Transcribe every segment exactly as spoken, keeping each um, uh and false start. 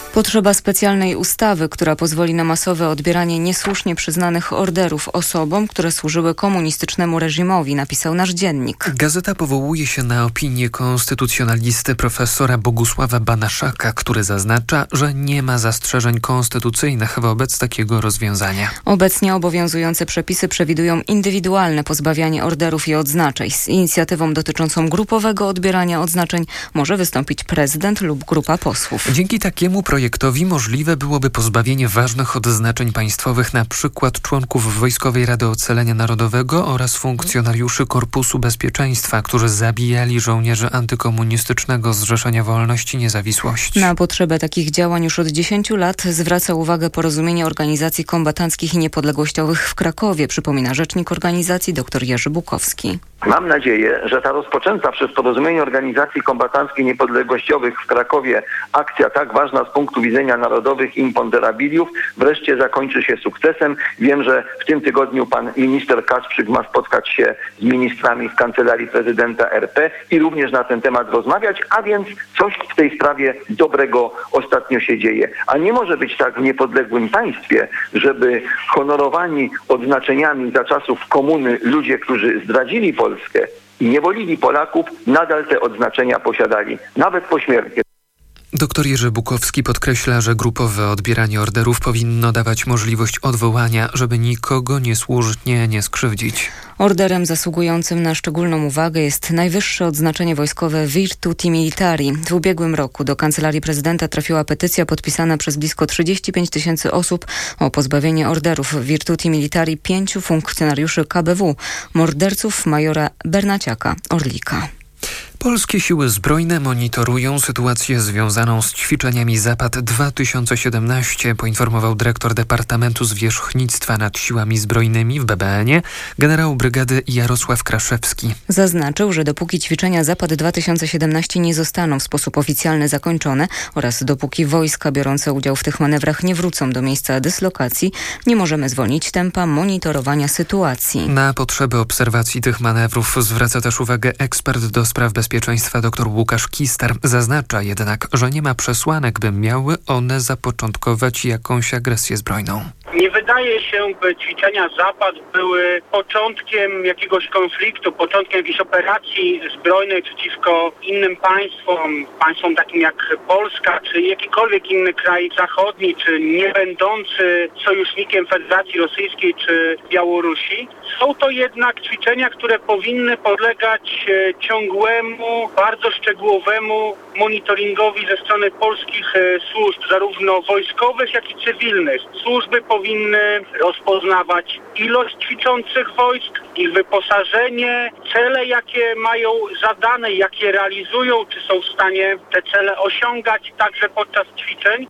Potrzeba specjalnej ustawy, która pozwoli na masowe odbieranie niesłusznie przyznanych orderów osobom, które służyły komunistycznemu reżimowi, napisał nasz dziennik. Gazeta powołuje się na opinię konstytucjonalisty profesora Bogusława Banaszaka, który zaznacza, że nie ma zastrzeżeń konstytucyjnych wobec takiego rozwiązania. Obecnie obowiązujące przepisy przewidują indywidualne pozbawianie orderów i odznaczeń. Z inicjatywą dotyczącą grupowego odbierania odznaczeń może wystąpić prezydent lub grupa posłów. Dzięki takiemu projektowi możliwe byłoby pozbawienie ważnych odznaczeń państwowych, na przykład członków Wojskowej Rady Ocalenia Narodowego oraz funkcjonariuszy Korpusu Bezpieczeństwa, którzy zabijali żołnierzy antykomunistycznego Zrzeszenia Wolności i Niezawisłości. Na potrzebę takich działań już od dziesięciu lat zwraca uwagę Porozumienie Organizacji Kombatanckich i Niepodległościowych w Krakowie, przypomina rzecznik organizacji dr Jerzy Bukowski. Mam nadzieję, że ta rozpoczęta przez Porozumienie Organizacji Kombatanckich i Niepodległościowych w Krakowie akcja tak ważna z punktu widzenia narodowych imponderabiliów wreszcie zakończy się sukcesem. Wiem, że w tym tygodniu pan minister Kasprzyk ma spotkać się z ministrami w Kancelarii Prezydenta R P i również na ten temat rozmawiać, a więc coś w tej sprawie dobrego ostatnio się dzieje. A nie może być tak w niepodległym państwie, żeby honorowani odznaczeniami za czasów komuny ludzie, którzy zdradzili Polskę i niewolili Polaków, nadal te odznaczenia posiadali, nawet po śmierci. Doktor Jerzy Bukowski podkreśla, że grupowe odbieranie orderów powinno dawać możliwość odwołania, żeby nikogo niesłusznie nie skrzywdzić. Orderem zasługującym na szczególną uwagę jest najwyższe odznaczenie wojskowe Virtuti Militari. W ubiegłym roku do Kancelarii Prezydenta trafiła petycja podpisana przez blisko trzydzieści pięć tysięcy osób o pozbawienie orderów Virtuti Militari pięciu funkcjonariuszy K B W, morderców majora Bernaciaka Orlika. Polskie siły zbrojne monitorują sytuację związaną z ćwiczeniami Zapad dwa tysiące siedemnaście, poinformował dyrektor Departamentu Zwierzchnictwa nad Siłami Zbrojnymi w B B N-ie, generał brygady Jarosław Kraszewski. Zaznaczył, że dopóki ćwiczenia Zapad dwa tysiące siedemnaście nie zostaną w sposób oficjalny zakończone oraz dopóki wojska biorące udział w tych manewrach nie wrócą do miejsca dyslokacji, nie możemy zwolnić tempa monitorowania sytuacji. Na potrzeby obserwacji tych manewrów zwraca też uwagę ekspert do spraw bezpieczeństwa Bezpieczeństwa dr Łukasz Kistar. Zaznacza jednak, że nie ma przesłanek, by miały one zapoczątkować jakąś agresję zbrojną. Nie wydaje się, by ćwiczenia Zapad były początkiem jakiegoś konfliktu, początkiem jakiejś operacji zbrojnej przeciwko innym państwom, państwom takim jak Polska, czy jakikolwiek inny kraj zachodni, czy nie będący sojusznikiem Federacji Rosyjskiej czy Białorusi. Są to jednak ćwiczenia, które powinny podlegać ciągłemu, bardzo szczegółowemu monitoringowi ze strony polskich służb, zarówno wojskowych, jak i cywilnych. Służby powinny rozpoznawać ilość ćwiczących wojsk, ich wyposażenie, cele, jakie mają zadane, jakie realizują, czy są w stanie te cele osiągać także podczas ćwiczeń.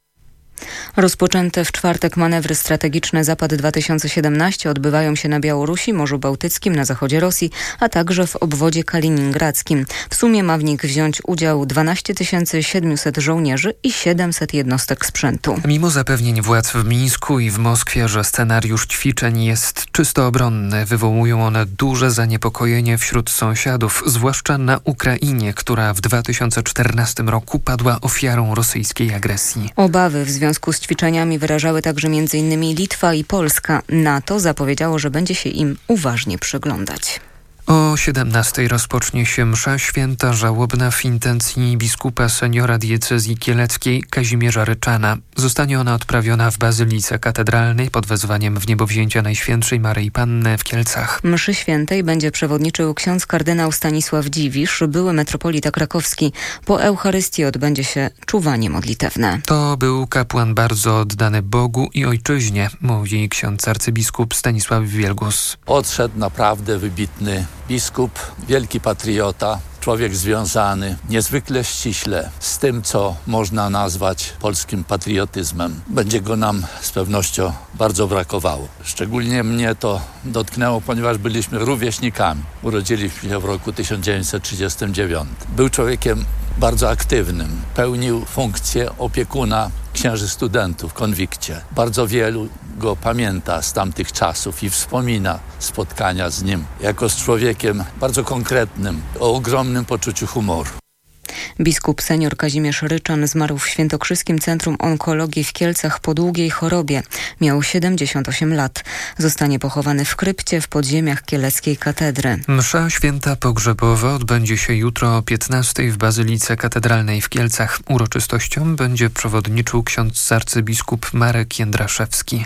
Rozpoczęte w czwartek manewry strategiczne Zapad dwa tysiące siedemnaście odbywają się na Białorusi, Morzu Bałtyckim, na zachodzie Rosji, a także w obwodzie kaliningradzkim. W sumie ma w nich wziąć udział dwanaście tysięcy siedemset żołnierzy i siedemset jednostek sprzętu. Mimo zapewnień władz w Mińsku i w Moskwie, że scenariusz ćwiczeń jest czysto obronny, wywołują one duże zaniepokojenie wśród sąsiadów, zwłaszcza na Ukrainie, która w dwa tysiące czternastym roku padła ofiarą rosyjskiej agresji. Obawy w związku W związku z ćwiczeniami wyrażały także między innymi Litwa i Polska. NATO zapowiedziało, że będzie się im uważnie przyglądać. O siedemnastej rozpocznie się msza święta żałobna w intencji biskupa seniora diecezji kieleckiej Kazimierza Ryczana. Zostanie ona odprawiona w Bazylice Katedralnej pod wezwaniem Wniebowzięcia Najświętszej Maryi Panny w Kielcach. Mszy świętej będzie przewodniczył ksiądz kardynał Stanisław Dziwisz, były metropolita krakowski. Po Eucharystii odbędzie się czuwanie modlitewne. To był kapłan bardzo oddany Bogu i ojczyźnie, mówi ksiądz arcybiskup Stanisław Wielgus. Odszedł naprawdę wybitny biskup, wielki patriota, człowiek związany niezwykle ściśle z tym, co można nazwać polskim patriotyzmem. Będzie go nam z pewnością bardzo brakowało. Szczególnie mnie to dotknęło, ponieważ byliśmy rówieśnikami. Urodziliśmy się w roku tysiąc dziewięćset trzydziestym dziewiątym. Był człowiekiem bardzo aktywnym. Pełnił funkcję opiekuna księży studentów w konwikcie. Bardzo wielu go pamięta z tamtych czasów i wspomina spotkania z nim jako z człowiekiem bardzo konkretnym, o ogromnym poczuciu humoru. Biskup senior Kazimierz Ryczan zmarł w Świętokrzyskim Centrum Onkologii w Kielcach po długiej chorobie. Miał siedemdziesiąt osiem lat. Zostanie pochowany w krypcie w podziemiach Kieleckiej Katedry. Msza święta pogrzebowa odbędzie się jutro o piętnastej w Bazylice Katedralnej w Kielcach. Uroczystością będzie przewodniczył ksiądz arcybiskup Marek Jędraszewski.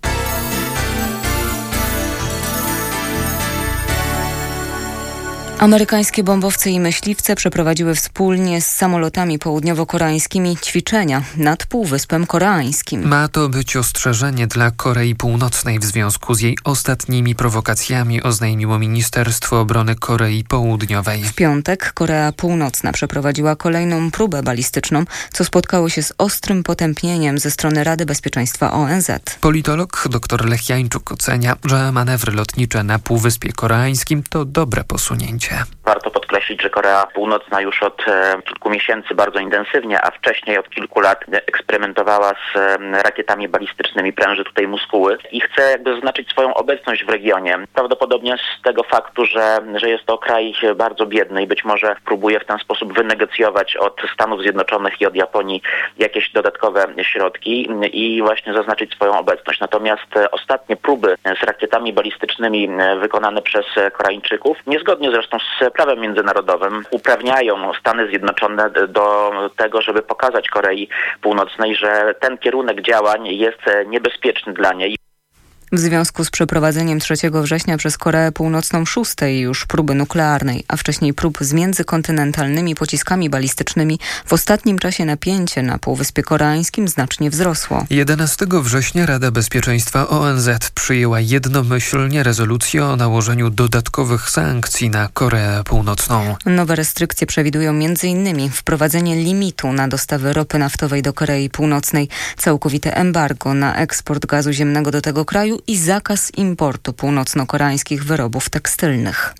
Amerykańskie bombowce i myśliwce przeprowadziły wspólnie z samolotami południowo-koreańskimi ćwiczenia nad Półwyspem Koreańskim. Ma to być ostrzeżenie dla Korei Północnej w związku z jej ostatnimi prowokacjami, oznajmiło Ministerstwo Obrony Korei Południowej. W piątek Korea Północna przeprowadziła kolejną próbę balistyczną, co spotkało się z ostrym potępieniem ze strony Rady Bezpieczeństwa O N Z. Politolog dr Lech Jańczuk ocenia, że manewry lotnicze na Półwyspie Koreańskim to dobre posunięcie. Warto podkreślić, że Korea Północna już od e, kilku miesięcy bardzo intensywnie, a wcześniej od kilku lat eksperymentowała z e, rakietami balistycznymi pręży tutaj muskuły i chce jakby zaznaczyć swoją obecność w regionie. Prawdopodobnie z tego faktu, że, że jest to kraj bardzo biedny i być może próbuje w ten sposób wynegocjować od Stanów Zjednoczonych i od Japonii jakieś dodatkowe środki i właśnie zaznaczyć swoją obecność. Natomiast e, ostatnie próby z rakietami balistycznymi e, wykonane przez Koreańczyków, niezgodnie zresztą z prawem międzynarodowym, uprawniają Stany Zjednoczone do tego, żeby pokazać Korei Północnej, że ten kierunek działań jest niebezpieczny dla niej. W związku z przeprowadzeniem trzeciego września przez Koreę Północną szóstej już próby nuklearnej, a wcześniej prób z międzykontynentalnymi pociskami balistycznymi, w ostatnim czasie napięcie na Półwyspie Koreańskim znacznie wzrosło. jedenastego września Rada Bezpieczeństwa O N Z przyjęła jednomyślnie rezolucję o nałożeniu dodatkowych sankcji na Koreę Północną. Nowe restrykcje przewidują między innymi wprowadzenie limitu na dostawy ropy naftowej do Korei Północnej, całkowite embargo na eksport gazu ziemnego do tego kraju i zakaz importu północno-koreańskich wyrobów tekstylnych.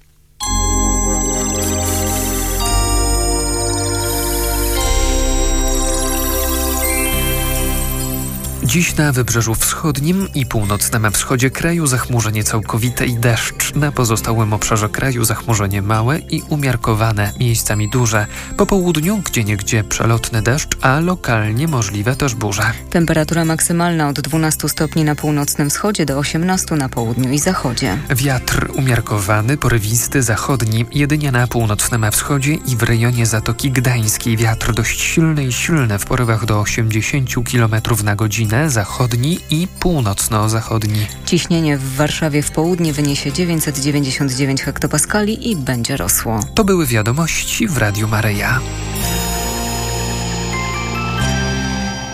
Dziś na Wybrzeżu Wschodnim i północnym wschodzie kraju zachmurzenie całkowite i deszcz. Na pozostałym obszarze kraju zachmurzenie małe i umiarkowane, miejscami duże. Po południu gdzieniegdzie przelotny deszcz, a lokalnie możliwe też burze. Temperatura maksymalna od dwunastu stopni na północnym wschodzie do osiemnastu na południu i zachodzie. Wiatr umiarkowany, porywisty, zachodni, jedynie na północnym wschodzie i w rejonie Zatoki Gdańskiej. Wiatr dość silny i silny w porywach do osiemdziesięciu kilometrów na godzinę. Zachodni i północno-zachodni. Ciśnienie w Warszawie w południe wyniesie dziewięćset dziewięćdziesiąt dziewięć hektopaskali i będzie rosło. To były wiadomości w Radiu Maryja.